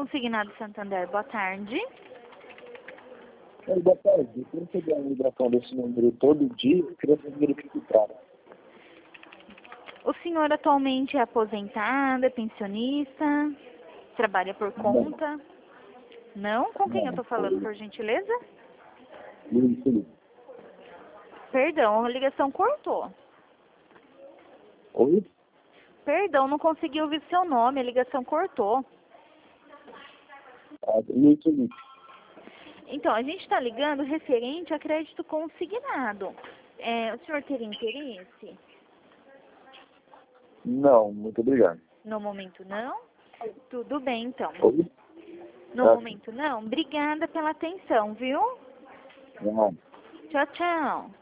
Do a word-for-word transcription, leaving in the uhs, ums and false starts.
Consignado Santander, boa tarde. Oi, boa tarde. Eu quero receber a ligação desse número todo dia, eu queria saber o que se trata. O senhor atualmente é aposentado, é pensionista, trabalha por conta? Não? Com quem eu estou falando, por gentileza? Luiz Felipe. Perdão, a ligação cortou. Oi? Perdão, não consegui ouvir seu nome, a ligação cortou. Ah, Luiz Felipe. Então, a gente está ligando referente a crédito consignado. É, o senhor teria interesse? Não, muito obrigado. No momento não? Tudo bem, então. Oi? No Ah, momento não? Obrigada pela atenção, viu? não. Tchau, tchau.